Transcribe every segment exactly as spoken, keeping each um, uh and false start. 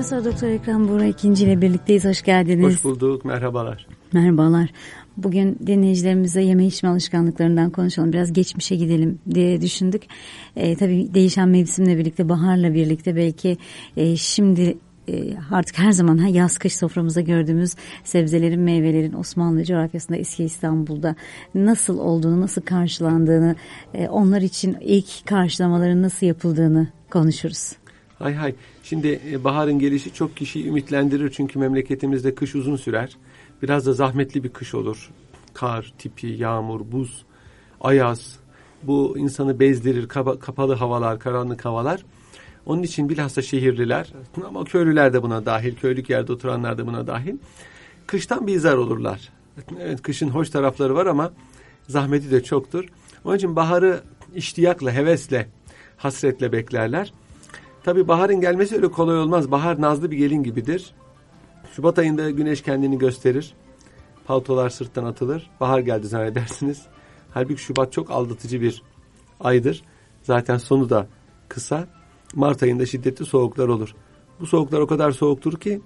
Profesör Doktor Ekrem Buğra ikinci ile birlikteyiz. Hoş geldiniz. Hoş bulduk. Merhabalar. Merhabalar. Bugün dinleyicilerimize yeme içme alışkanlıklarından konuşalım. Biraz geçmişe gidelim diye düşündük. E, tabii değişen mevsimle birlikte, baharla birlikte belki e, şimdi e, artık her zaman ha, yaz kış soframızda gördüğümüz sebzelerin, meyvelerin Osmanlı coğrafyasında, eski İstanbul'da nasıl olduğunu, nasıl karşılandığını, e, onlar için ilk karşılamaların nasıl yapıldığını konuşuruz. Hay hay. Şimdi baharın gelişi çok kişiyi ümitlendirir. Çünkü memleketimizde kış uzun sürer. Biraz da zahmetli bir kış olur. Kar tipi, yağmur, buz, ayaz. Bu insanı bezdirir. Kaba, kapalı havalar, karanlık havalar. Onun için bilhassa şehirliler ama köylüler de buna dahil. Köylük yerde oturanlar da buna dahil. Kıştan bizar olurlar. Evet, kışın hoş tarafları var ama zahmeti de çoktur. Onun için baharı iştiyakla, hevesle, hasretle beklerler. Tabii baharın gelmesi öyle kolay olmaz. Bahar nazlı bir gelin gibidir. Şubat ayında güneş kendini gösterir. Paltolar sırttan atılır. Bahar geldi zannedersiniz. Halbuki Şubat çok aldatıcı bir aydır. Zaten sonu da kısa. Mart ayında şiddetli soğuklar olur. Bu soğuklar o kadar soğuktur ki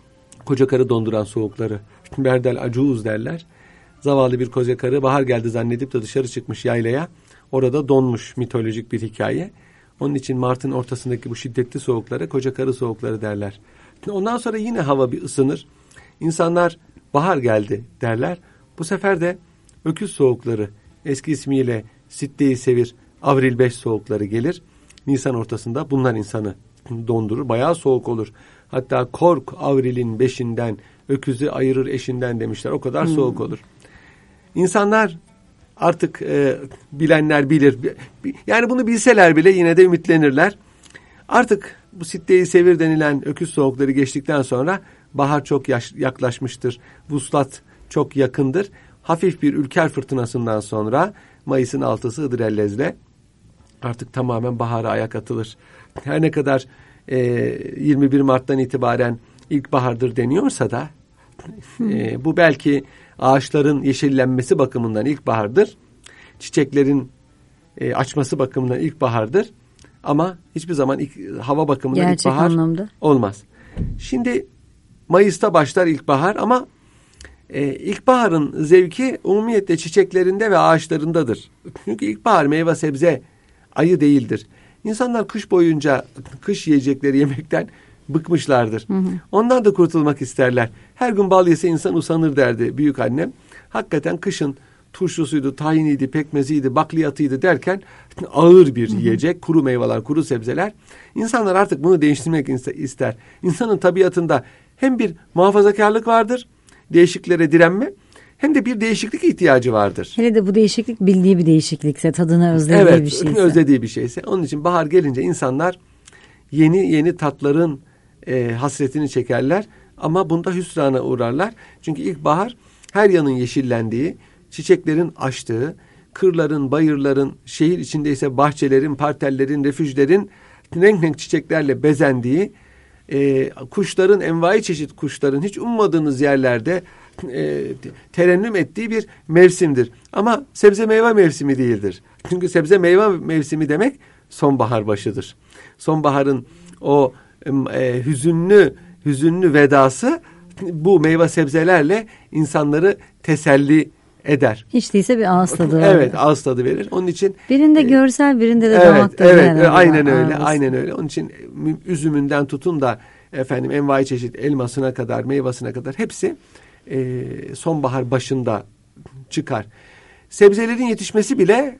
koca karı donduran soğukları. Berdel acuz derler. Zavallı bir koca karı bahar geldi zannedip de dışarı çıkmış yaylaya. Orada donmuş, mitolojik bir hikaye. Onun için Mart'ın ortasındaki bu şiddetli soğuklara koca karı soğukları derler. Ondan sonra yine hava bir ısınır. İnsanlar bahar geldi derler. Bu sefer de öküz soğukları, eski ismiyle Sitte-i Sevir, Avril beş soğukları gelir. Nisan ortasında bunlar insanı dondurur. Bayağı soğuk olur. Hatta kork Avril'in beşinden, öküzü ayırır eşinden demişler. O kadar hmm. soğuk olur. İnsanlar artık e, bilenler bilir. Yani bunu bilseler bile yine de ümitlenirler. Artık bu Sitte-i Sevir denilen öküz soğukları geçtikten sonra bahar çok yaş- yaklaşmıştır. Vuslat çok yakındır. Hafif bir ülker fırtınasından sonra Mayıs'ın altısı Hıdrellez'le artık tamamen bahara ayak atılır. Her ne kadar e, yirmi bir Mart'tan itibaren ilkbahardır deniyorsa da e, bu belki ağaçların yeşillenmesi bakımından ilkbahardır. Çiçeklerin e, açması bakımından ilkbahardır. Ama hiçbir zaman ilk, hava bakımından gerçek ilkbahar anlamda olmaz. Şimdi Mayıs'ta başlar ilkbahar ama e, ilkbaharın zevki umumiyetle çiçeklerinde ve ağaçlarındadır. Çünkü ilkbahar meyve sebze ayı değildir. İnsanlar kış boyunca kış yiyecekleri yemekten bıkmışlardır. Hı hı. Ondan da kurtulmak isterler. Her gün bal yese insan usanır derdi büyük annem. Hakikaten kışın turşusuydu, tahiniydi, pekmeziydi, bakliyatıydı derken ağır bir hı hı. yiyecek, kuru meyveler, kuru sebzeler. İnsanlar artık bunu değiştirmek ister. İnsanın tabiatında hem bir muhafazakarlık vardır, değişikliklere direnme, hem de bir değişiklik ihtiyacı vardır. Hele de bu değişiklik bildiği bir değişiklikse, tadını özlediği evet, bir şeyse. Evet, özlediği bir şeyse. Onun için bahar gelince insanlar yeni yeni tatların e, hasretini çekerler ama bunda hüsrana uğrarlar. Çünkü ilkbahar her yanın yeşillendiği, çiçeklerin açtığı, kırların, bayırların, şehir içindeyse bahçelerin, partellerin, refüjlerin renk renk çiçeklerle bezendiği, e, kuşların, envai çeşit kuşların hiç ummadığınız yerlerde e, terennüm ettiği bir mevsimdir. Ama sebze meyve mevsimi değildir. Çünkü sebze meyve mevsimi demek sonbahar başıdır. Sonbaharın o e, hüzünlü hüzünlü vedası bu meyve sebzelerle insanları teselli eder. Hiç değilse bir ağız tadı verir. Evet, ağız tadı verir. Onun için birinde e, görsel, birinde de evet, damak tadı. Evet, evet aynen öyle. Ağız. Aynen öyle. Onun için üzümünden tutun da efendim envai çeşit elmasına kadar, meyvasına kadar hepsi e, sonbahar başında çıkar. Sebzelerin yetişmesi bile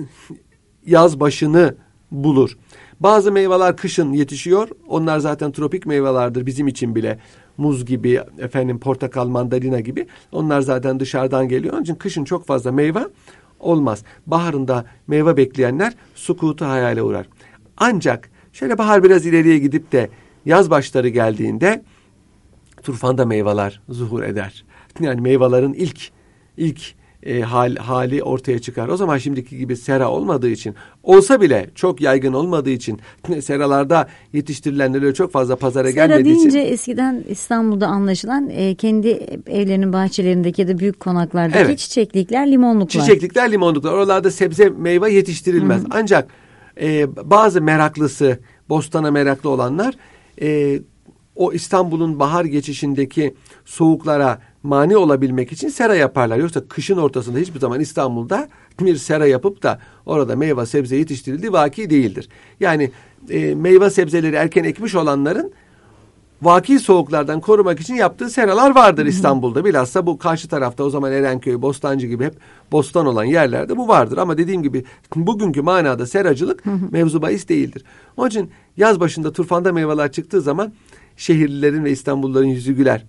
yaz başını bulur. Bazı meyveler kışın yetişiyor. Onlar zaten tropik meyvelerdir bizim için bile. Muz gibi, efendim portakal, mandalina gibi. Onlar zaten dışarıdan geliyor. Onun için kışın çok fazla meyve olmaz. Baharında meyve bekleyenler sukutu hayale uğrar. Ancak şöyle bahar biraz ileriye gidip de yaz başları geldiğinde turfanda meyveler zuhur eder. Yani meyvelerin ilk ilk E, hal, hali ortaya çıkar. O zaman şimdiki gibi sera olmadığı için, olsa bile çok yaygın olmadığı için, seralarda yetiştirilenleri çok fazla pazara sera gelmediği için. Sera deyince eskiden İstanbul'da anlaşılan e, kendi evlerinin bahçelerindeki ya da büyük konaklardaki evet. çiçeklikler, limonluklar. Çiçeklikler, limonluklar. Oralarda sebze meyve yetiştirilmez. Hı-hı. Ancak e, bazı meraklısı, bostana meraklı olanlar e, o İstanbul'un bahar geçişindeki soğuklara mani olabilmek için sera yaparlar. Yoksa kışın ortasında hiçbir zaman İstanbul'da bir sera yapıp da orada meyve sebze yetiştirildiği vaki değildir. Yani e, meyve sebzeleri erken ekmiş olanların vaki soğuklardan korumak için yaptığı seralar vardır İstanbul'da. Bilhassa bu karşı tarafta o zaman Erenköy, Bostancı gibi hep bostan olan yerlerde bu vardır. Ama dediğim gibi bugünkü manada seracılık mevzu bahis değildir. Onun için yaz başında turfanda meyveler çıktığı zaman şehirlilerin ve İstanbulluların yüzü güler.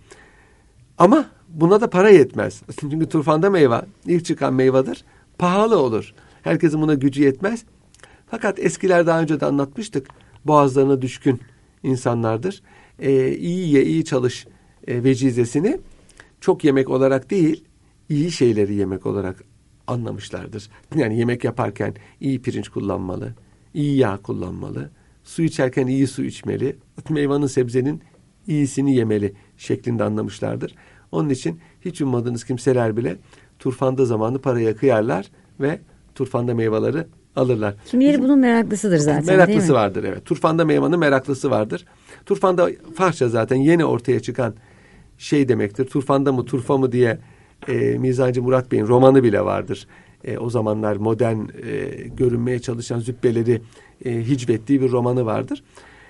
Ama buna da para yetmez. Çünkü turfanda meyve ilk çıkan meyvedir. Pahalı olur. Herkesin buna gücü yetmez. Fakat eskiler daha önce de anlatmıştık. Boğazlarına düşkün insanlardır. Ee, iyi ye, iyi çalış e, vecizesini çok yemek olarak değil, iyi şeyleri yemek olarak anlamışlardır. Yani yemek yaparken iyi pirinç kullanmalı, iyi yağ kullanmalı, su içerken iyi su içmeli, meyvanın sebzenin iyisini yemeli şeklinde anlamışlardır. Onun için hiç ummadığınız kimseler bile turfanda zamanı paraya kıyarlar ve turfanda meyveleri alırlar. Kimileri bunun meraklısıdır zaten, meraklısı değil mi? vardır, evet. Turfanda meyvanın meraklısı vardır. Turfanda Farsça zaten yeni ortaya çıkan şey demektir. Turfanda mı turfa mı diye e, Mizancı Murat Bey'in romanı bile vardır. E, o zamanlar modern e, görünmeye çalışan zübbeleri e, hicvettiği bir romanı vardır.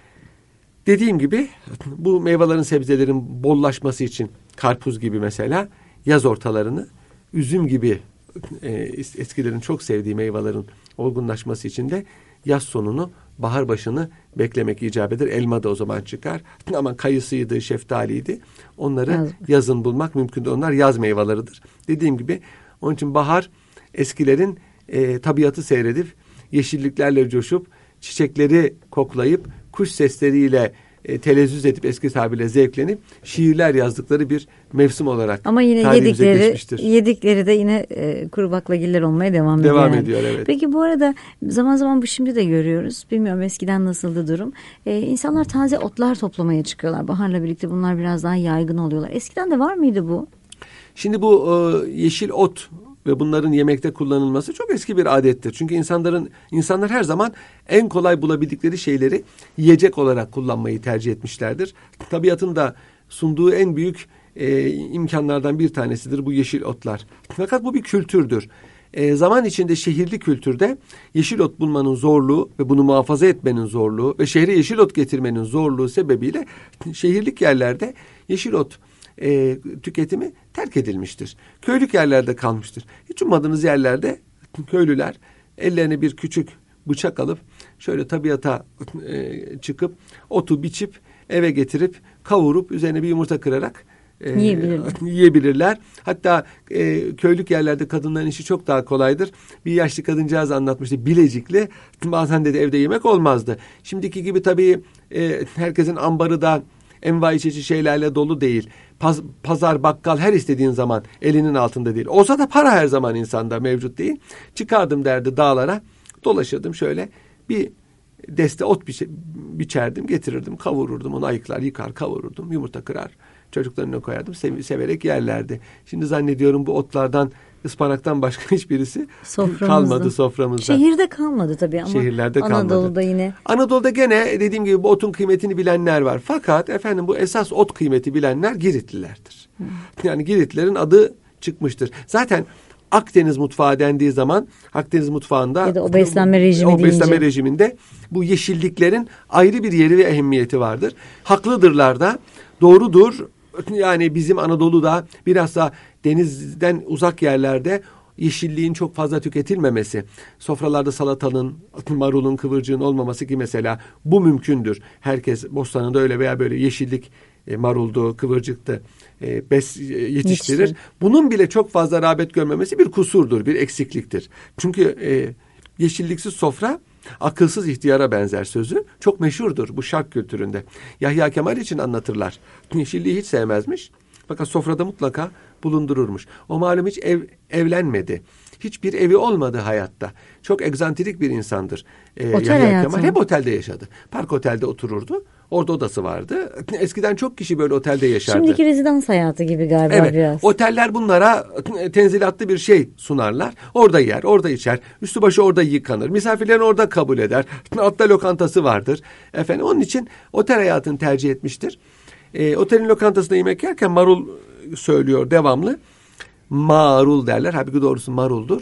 Dediğim gibi bu meyvelerin, sebzelerin bollaşması için karpuz gibi mesela yaz ortalarını, üzüm gibi e, eskilerin çok sevdiği meyvelerin olgunlaşması için de yaz sonunu, bahar başını beklemek icap eder. Elma da o zaman çıkar. Ama kayısıydı, şeftaliydi. Onları yaz. yazın bulmak mümkün de onlar yaz meyveleridir. Dediğim gibi onun için bahar eskilerin e, tabiatı seyredip, yeşilliklerle coşup, çiçekleri koklayıp, kuş sesleriyle e, telezzüz edip eski tabirle zevklenip şiirler yazdıkları bir mevsim olarak ama yine tarihimize yedikleri, geçmiştir. Yedikleri de yine e, kuru baklagiller olmaya devam, devam ediyor. ediyor. Evet. Peki bu arada zaman zaman bu şimdi de görüyoruz. Bilmiyorum eskiden nasıldı durum. E, insanlar taze otlar toplamaya çıkıyorlar. Baharla birlikte bunlar biraz daha yaygın oluyorlar. Eskiden de var mıydı bu? Şimdi bu e, yeşil ot ve bunların yemekte kullanılması çok eski bir adettir. Çünkü insanların insanlar her zaman en kolay bulabildikleri şeyleri yiyecek olarak kullanmayı tercih etmişlerdir. Tabiatın da sunduğu en büyük e, imkanlardan bir tanesidir bu yeşil otlar. Fakat bu bir kültürdür. E, zaman içinde şehirli kültürde yeşil ot bulmanın zorluğu ve bunu muhafaza etmenin zorluğu ve şehre yeşil ot getirmenin zorluğu sebebiyle şehirlik yerlerde yeşil ot E, tüketimi terk edilmiştir. Köylük yerlerde kalmıştır. Hiç ummadığınız yerlerde köylüler ellerine bir küçük bıçak alıp şöyle tabiata e, çıkıp otu biçip eve getirip kavurup üzerine bir yumurta kırarak e, yiyebilirler. yiyebilirler. Hatta e, köylük yerlerde kadınların işi çok daha kolaydır. Bir yaşlı kadıncağız anlatmıştı. Bilecikli. Bazen dedi evde yemek olmazdı. Şimdiki gibi tabii e, herkesin ambarı da envai çeşit şeylerle dolu değil. Paz, pazar, bakkal her istediğin zaman elinin altında değil. Olsa da para her zaman insanda mevcut değil. Çıkardım derdi dağlara, dolaşırdım şöyle bir deste ot biçe, biçerdim, getirirdim, kavururdum, onu ayıklar, yıkar, kavururdum, yumurta kırar, çocuklarına koyardım, sev, severek yerlerdi. Şimdi zannediyorum bu otlardan, ıspanaktan başka hiçbirisi soframızda kalmadı soframızda. Şehirde kalmadı tabii ama şehirlerde Anadolu'da kalmadı. yine. Anadolu'da gene dediğim gibi bu otun kıymetini bilenler var. Fakat efendim bu esas ot kıymeti bilenler Giritlilerdir. Hmm. Yani Giritlilerin adı çıkmıştır. Zaten Akdeniz mutfağı dendiği zaman Akdeniz mutfağında ya da o beslenme rejimi o beslenme deyince. rejiminde bu yeşilliklerin ayrı bir yeri ve ehemmiyeti vardır. Haklıdırlar da, doğrudur. Yani bizim Anadolu'da bilhassa denizden uzak yerlerde yeşilliğin çok fazla tüketilmemesi, sofralarda salatanın, marulun, kıvırcığın olmaması ki mesela bu mümkündür. Herkes bostanında öyle veya böyle yeşillik, e, maruldu, kıvırcıktı, e, bes e, yetiştirir. Yetiştir. Bunun bile çok fazla rağbet görmemesi bir kusurdur, bir eksikliktir. Çünkü e, yeşilliksiz sofra akılsız ihtiyara benzer sözü çok meşhurdur bu şark kültüründe. Yahya Kemal için anlatırlar. Yeşilliği hiç sevmezmiş. Fakat sofrada mutlaka bulundururmuş. O malum hiç ev, evlenmedi. Hiçbir evi olmadı hayatta. Çok egzantrik bir insandır. Ee, Yahya Kemal hep otelde yaşadı. Park otelde otururdu. Orada odası vardı. Eskiden çok kişi böyle otelde yaşardı. Şimdiki rezidans hayatı gibi galiba evet, biraz. Oteller bunlara tenzilatlı bir şey sunarlar. Orada yer, orada içer. Üstü başı orada yıkanır. Misafirlerini orada kabul eder. Altta lokantası vardır. Efendim onun için otel hayatını tercih etmiştir. E, otelin lokantasında yemek yerken marul söylüyor devamlı. Marul derler. Halbuki doğrusu maruldur.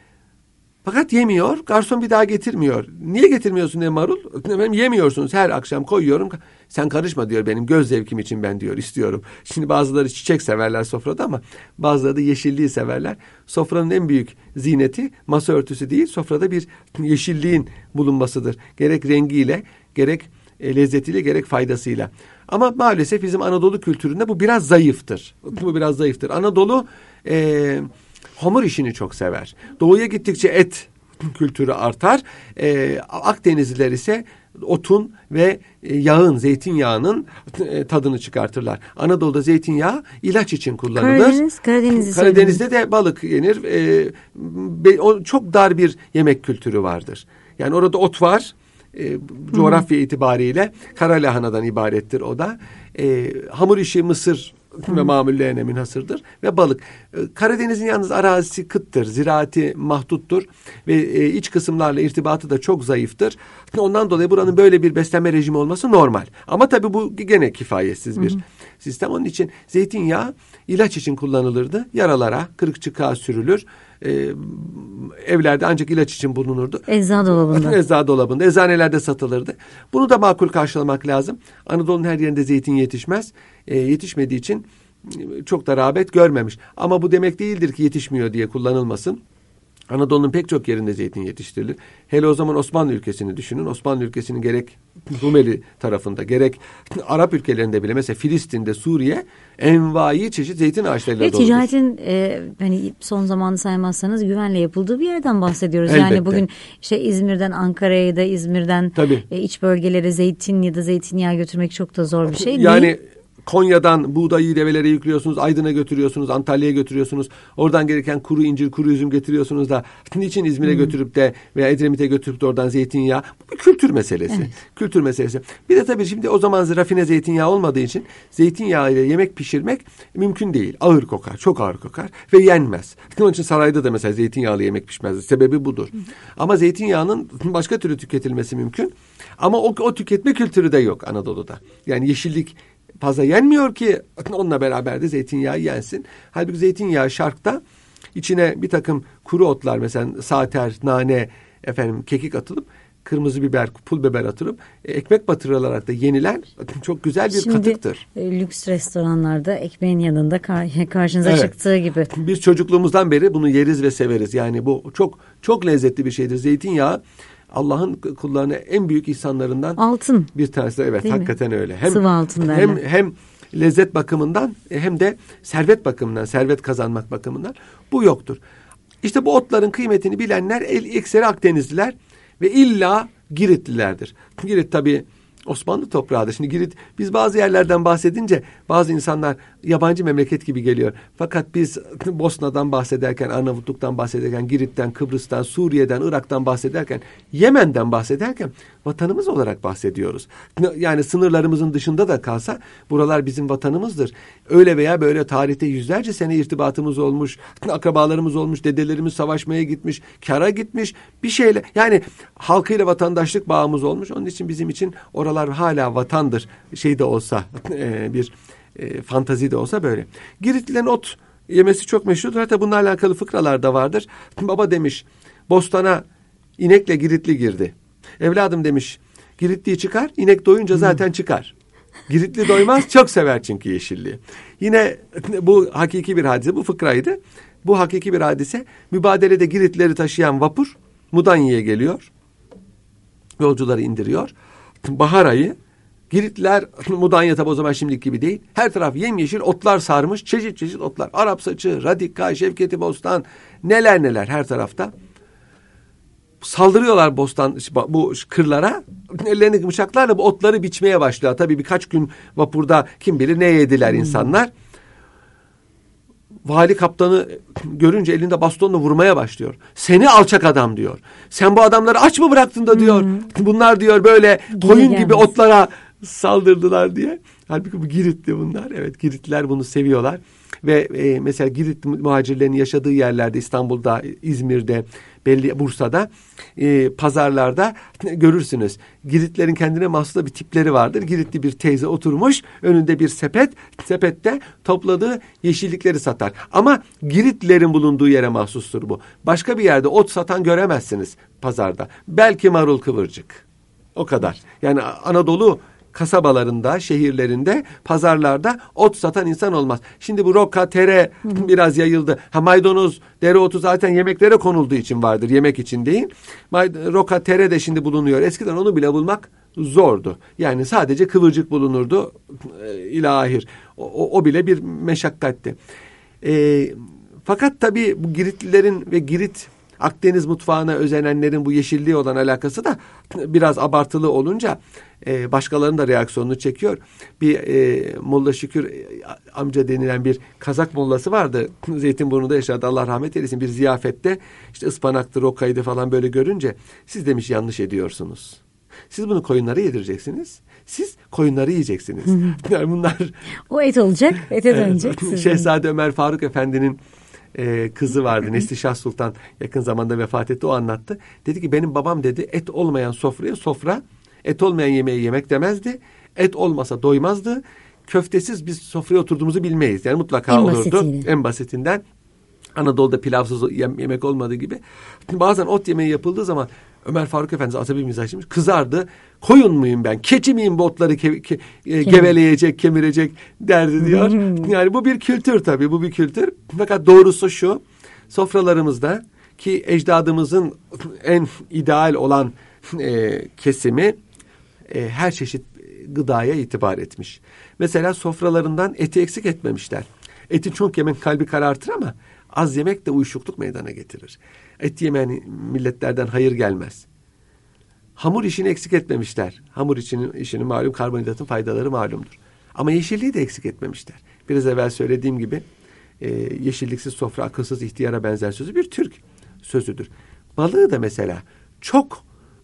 Fakat yemiyor. Garson bir daha getirmiyor. Niye getirmiyorsun diye marul? Efendim, yemiyorsunuz. Her akşam koyuyorum. Sen karışma diyor, benim göz zevkim için ben diyor istiyorum. Şimdi bazıları çiçek severler sofrada ama bazıları da yeşilliği severler. Sofranın en büyük zineti masa örtüsü değil, sofrada bir yeşilliğin bulunmasıdır. Gerek rengiyle, gerek lezzetiyle, gerek faydasıyla. Ama maalesef bizim Anadolu kültüründe bu biraz zayıftır. Bu biraz zayıftır. Anadolu e, hamur işini çok sever. Doğuya gittikçe et kültürü artar. E, Akdenizliler ise otun ve yağın, zeytinyağının tadını çıkartırlar. Anadolu'da zeytinyağı ilaç için kullanılır. Karadeniz, Karadeniz'i Karadeniz'de de balık yenir. E, o çok dar bir yemek kültürü vardır. Yani orada ot var. E, coğrafya itibariyle kara lahanadan ibarettir o da. E, hamur işi mısır ve mamullerine münhasırdır ve balık. E, Karadeniz'in yalnız arazisi kıttır, ziraati mahduttur ve e, iç kısımlarla irtibatı da çok zayıftır. Ondan dolayı buranın böyle bir beslenme rejimi olması normal. Ama tabii bu gene kifayetsiz bir hı hı. sistem. Onun için zeytinyağı ilaç için kullanılırdı. Yaralara, kırık çıkığa sürülür. Ee, evlerde ancak ilaç için bulunurdu. Eczacı dolabında. Eczacı dolabında, eczanelerde satılırdı. Bunu da makul karşılamak lazım. Anadolu'nun her yerinde zeytin yetişmez. Ee, yetişmediği için çok da rağbet görmemiş. Ama bu demek değildir ki yetişmiyor diye kullanılmasın. Anadolu'nun pek çok yerinde zeytin yetiştirilir. Hele o zaman Osmanlı ülkesini düşünün. Osmanlı ülkesinin gerek Rumeli tarafında, gerek Arap ülkelerinde bile, mesela Filistin'de, Suriye envai çeşit zeytin ağaçlarıyla doludur. Ve ticaretin e, hani son zamanı saymazsanız güvenle yapıldığı bir yerden bahsediyoruz. Elbette. Yani bugün işte İzmir'den Ankara'ya da, İzmir'den e, iç bölgelere zeytin ya da zeytinyağı götürmek çok da zor bir şey değil. Yani Konya'dan buğdayı develere yüklüyorsunuz, Aydın'a götürüyorsunuz, Antalya'ya götürüyorsunuz. Oradan gereken kuru incir, kuru üzüm getiriyorsunuz da niçin İzmir'e hmm. götürüp de veya Edremit'e götürüp de oradan zeytinyağı? Bu bir kültür meselesi. Evet. Kültür meselesi. Bir de tabii şimdi o zaman rafine zeytinyağı olmadığı için zeytinyağı ile yemek pişirmek mümkün değil. Ağır kokar, çok ağır kokar ve yenmez. Onun için sarayda da mesela zeytinyağlı yemek pişmez. Sebebi budur. Hmm. Ama zeytinyağının başka türlü tüketilmesi mümkün. Ama o, o tüketme kültürü de yok Anadolu'da. Yani yeşillik fazla yenmiyor ki onunla beraber de zeytinyağı yensin. Halbuki zeytinyağı şarkta içine bir takım kuru otlar, mesela sater, nane, efendim kekik atılıp, kırmızı biber, pul biber atılıp e, ekmek batırılarak da yenilen çok güzel bir Şimdi, katıktır. Şimdi lüks restoranlarda ekmeğin yanında kar- karşınıza evet. çıktığı gibi. Biz çocukluğumuzdan beri bunu yeriz ve severiz. Yani bu çok çok lezzetli bir şeydir. Zeytinyağı Allah'ın kullarına en büyük ihsanlarından altın bir tanesi. Evet, değil hakikaten mi? öyle. Hem, sıvı altın derler. Hem, hem lezzet bakımından hem de servet bakımından, servet kazanmak bakımından bu yoktur. İşte bu otların kıymetini bilenler ekseri Akdenizliler ve illa Giritlilerdir. Girit tabii Osmanlı toprağıdır. Şimdi Girit, biz bazı yerlerden bahsedince bazı insanlar yabancı memleket gibi geliyor. Fakat biz Bosna'dan bahsederken, Arnavutluk'tan bahsederken, Girit'ten, Kıbrıs'tan, Suriye'den, Irak'tan bahsederken, Yemen'den bahsederken vatanımız olarak bahsediyoruz. Yani sınırlarımızın dışında da kalsa buralar bizim vatanımızdır. Öyle veya böyle tarihte yüzlerce sene irtibatımız olmuş, akrabalarımız olmuş, dedelerimiz savaşmaya gitmiş, kara gitmiş, bir şeyle, yani halkıyla vatandaşlık bağımız olmuş. Onun için bizim için oralar hala vatandır. Şey de olsa e, bir e, fantazi de olsa böyle. Giritlilerin ot yemesi çok meşhurdur. Hatta bununla alakalı fıkralar da vardır. Baba demiş, bostana inekle Giritli girdi. Evladım demiş, Giritliyi çıkar, inek doyunca zaten çıkar. Giritli doymaz, çok sever çünkü yeşilliği. Yine bu hakiki bir hadise, bu fıkraydı. Bu hakiki bir hadise. Mübadelede Giritlileri taşıyan vapur Mudanya'ya geliyor. Yolcuları indiriyor. Bahar ayı. Giritliler, Mudanya tabi o zaman şimdiki gibi değil. Her taraf yemyeşil otlar sarmış. Çeşit çeşit otlar. Arap saçı, radika, Şevketi Bostan, neler neler her tarafta. Saldırıyorlar bostan bu kırlara. Ellerini bıçaklarla bu otları biçmeye başlıyor. Tabii birkaç gün vapurda kim bilir ne yediler hmm. insanlar. Vali kaptanı görünce elinde bastonla vurmaya başlıyor. Seni alçak adam diyor. Sen bu adamları aç mı bıraktın da diyor. Hmm. Bunlar diyor böyle koyun gibi otlara saldırdılar diye. Halbuki bu Giritli bunlar. Evet, Giritliler bunu seviyorlar. Ve e, mesela Girit muhacirlerin yaşadığı yerlerde, İstanbul'da, İzmir'de, belli Bursa'da e, pazarlarda görürsünüz. Giritlerin kendine mahsus bir tipleri vardır. Giritli bir teyze oturmuş, önünde bir sepet, sepette topladığı yeşillikleri satar. Ama Giritlilerin bulunduğu yere mahsustur bu. Başka bir yerde ot satan göremezsiniz pazarda. Belki marul kıvırcık. O kadar. Yani Anadolu kasabalarında, şehirlerinde, pazarlarda ot satan insan olmaz. Şimdi bu roka, tere biraz yayıldı. Ha, maydanoz, dereotu zaten yemeklere konulduğu için vardır. Yemek için değil. Roka, tere de şimdi bulunuyor. Eskiden onu bile bulmak zordu. Yani sadece kıvırcık bulunurdu. İlahir. O, o bile bir meşakkatti. E, fakat tabii bu Giritlilerin ve Girit Akdeniz mutfağına özenenlerin bu yeşilliği olan alakası da biraz abartılı olunca e, başkalarının da reaksiyonunu çekiyor. Bir e, Molla Şükür e, amca denilen bir Kazak mollası vardı. Zeytinburnu'da yaşadı, Allah rahmet eylesin. Bir ziyafette işte ıspanaktı, rokaydı falan böyle görünce, siz demiş yanlış ediyorsunuz. Siz bunu koyunlara yedireceksiniz. Siz koyunları yiyeceksiniz. Yani bunlar o et olacak, ete dönecek. Şehzade Ömer Faruk Efendi'nin Ee, kızı vardı. Neslişah Sultan yakın zamanda vefat etti. O anlattı. Dedi ki benim babam dedi et olmayan sofraya sofra, et olmayan yemeği yemek demezdi. Et olmasa doymazdı. Köftesiz biz sofraya oturduğumuzu bilmeyiz. Yani mutlaka en olurdu. Basitiyle. En basitinden. Anadolu'da pilavsız yemek olmadığı gibi. Bazen ot yemeği yapıldığı zaman Ömer Faruk Efendi asabi mizaçlıymış. Kızardı. Koyun muyum ben? Keçi miyim bu otları ke- ke- e, geveleyecek, kemirecek derdi diyor. Yani bu bir kültür tabii. Bu bir kültür. Fakat doğrusu şu. Sofralarımızda ki ecdadımızın en ideal olan e, kesimi e, her çeşit gıdaya itibar etmiş. Mesela sofralarından eti eksik etmemişler. Eti çok yemek kalbi karartır ama az yemek de uyuşukluk meydana getirir. Et yemeyen milletlerden hayır gelmez. Hamur işini eksik etmemişler. Hamur işinin, işinin malum karbonhidratın faydaları malumdur. Ama yeşilliği de eksik etmemişler. Biraz evvel söylediğim gibi e, yeşilliksiz sofra akılsız ihtiyara benzer sözü bir Türk sözüdür. Balığı da mesela çok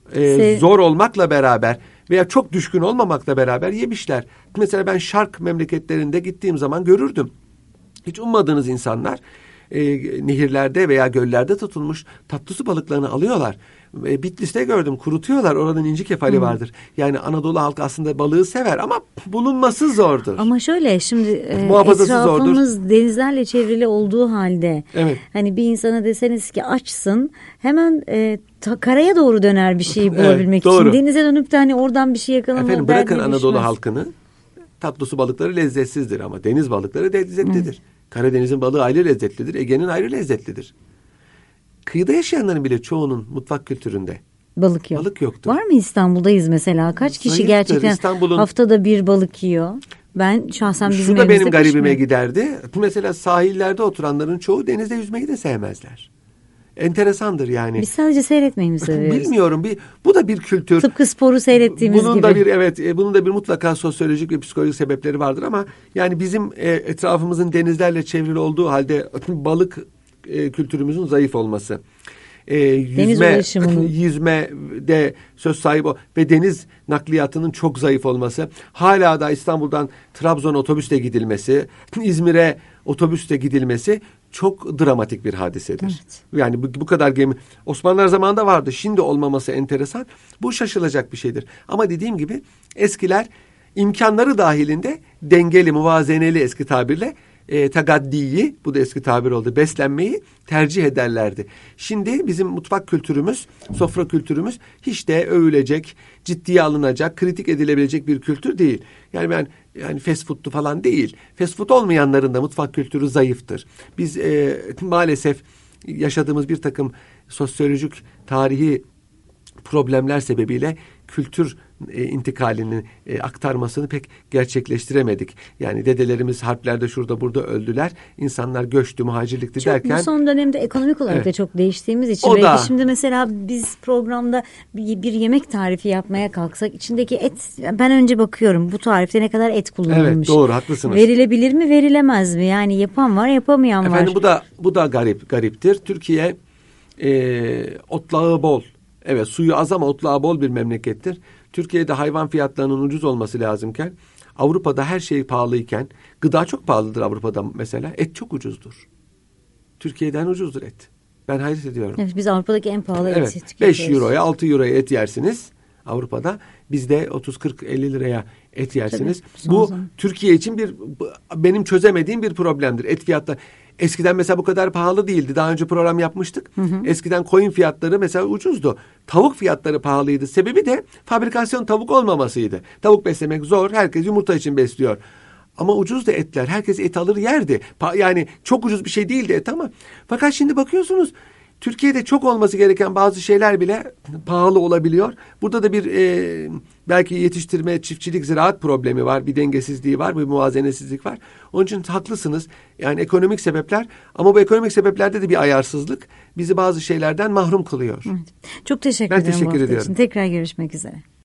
e, zor olmakla beraber veya çok düşkün olmamakla beraber yemişler. Mesela ben Şark memleketlerinde gittiğim zaman görürdüm. Hiç ummadığınız insanlar e, nehirlerde veya göllerde tutulmuş tatlı su balıklarını alıyorlar. E, Bitlis'te gördüm, kurutuyorlar. Oranın inci kefali hmm. vardır. Yani Anadolu halkı aslında balığı sever ama bulunması zordur. Ama şöyle şimdi e, etrafımız zordur. Denizlerle çevrili olduğu halde evet. Hani bir insana deseniz ki açsın, hemen e, ta, karaya doğru döner bir şey bulabilmek evet, için. Denize dönüp de hani oradan bir şey yakalama. Efendim bırakın Anadolu düşmez. Halkını. Tatlı su balıkları lezzetsizdir ama deniz balıkları lezzetlidir. Hmm. Karadeniz'in balığı ayrı lezzetlidir. Ege'nin ayrı lezzetlidir. Kıyıda yaşayanların bile çoğunun mutfak kültüründe balık yok. Balık yoktur. Var mı İstanbul'dayız mesela? Kaç kişi Zayıftır. Gerçekten İstanbul'un... haftada bir balık yiyor? Ben şahsen bizim Şu da benim garibime pişmiyor. Giderdi. Mesela sahillerde oturanların çoğu denizde yüzmeyi de sevmezler. Enteresandır yani. Biz sadece seyretmeyi mi seviyoruz? Bilmiyorum. Bir, bu da bir kültür. Tıpkı sporu seyrettiğimiz bunun gibi. Da bir, evet, bunun da bir mutlaka sosyolojik ve psikolojik sebepleri vardır ama yani bizim e, etrafımızın denizlerle çevrili olduğu halde balık e, kültürümüzün zayıf olması. E, yüzme, yüzme de söz sahibi ve deniz nakliyatının çok zayıf olması. Hala da İstanbul'dan Trabzon'a otobüsle gidilmesi, İzmir'e otobüsle gidilmesi çok dramatik bir hadisedir. Evet. Yani bu, bu kadar gemi Osmanlılar zamanında vardı. Şimdi olmaması enteresan. Bu şaşılacak bir şeydir. Ama dediğim gibi eskiler imkanları dahilinde dengeli, muvazeneli eski tabirle e, tagaddiyi, bu da eski tabir oldu, beslenmeyi tercih ederlerdi. Şimdi bizim mutfak kültürümüz, sofra kültürümüz hiç de övülecek, ciddiye alınacak, kritik edilebilecek bir kültür değil. Yani ben yani fast food'lu falan değil. Fast food olmayanların da mutfak kültürü zayıftır. Biz e, maalesef yaşadığımız bir takım sosyolojik, tarihi problemler sebebiyle kültür e, intikalini e, aktarmasını pek gerçekleştiremedik. Yani dedelerimiz harplerde şurada burada öldüler. İnsanlar göçtü, muhacirlikti çok, derken. Bu son dönemde ekonomik olarak evet. da çok değiştiğimiz için. O belki da, şimdi mesela biz programda bir, bir yemek tarifi yapmaya kalksak içindeki et, ben önce bakıyorum bu tarifte ne kadar et kullanılmış. Evet, doğru, haklısınız. Verilebilir mi, verilemez mi? Yani yapan var, yapamayan Efendim, var. Efendim bu da bu da garip, gariptir. Türkiye e, otlağı bol. Evet, suyu az ama otlağı bol bir memlekettir. Türkiye'de hayvan fiyatlarının ucuz olması lazımken, Avrupa'da her şey pahalıyken, gıda çok pahalıdır Avrupa'da mesela, et çok ucuzdur. Türkiye'den ucuzdur et. Ben hayret ediyorum. Evet, biz Avrupa'daki en pahalı et Evet, beş euroya altı euroya et yersiniz Avrupa'da. Bizde otuz kırk elli liraya et yersiniz. Tabii, bu zaman. Türkiye için bir benim çözemediğim bir problemdir. Et fiyatları eskiden mesela bu kadar pahalı değildi. Daha önce program yapmıştık. Hı hı. Eskiden koyun fiyatları mesela ucuzdu. Tavuk fiyatları pahalıydı. Sebebi de fabrikasyon tavuk olmamasıydı. Tavuk beslemek zor. Herkes yumurta için besliyor. Ama ucuz da etler. Herkes et alır yerdi. Yani çok ucuz bir şey değildi et ama. Fakat şimdi bakıyorsunuz Türkiye'de çok olması gereken bazı şeyler bile pahalı olabiliyor. Burada da bir e, belki yetiştirme, çiftçilik, ziraat problemi var. Bir dengesizliği var, bir muvazenesizlik var. Onun için haklısınız. Yani ekonomik sebepler ama bu ekonomik sebeplerde de bir ayarsızlık bizi bazı şeylerden mahrum kılıyor. Evet. Çok teşekkür ben ederim. Ben teşekkür ediyorum. Için. Tekrar görüşmek üzere.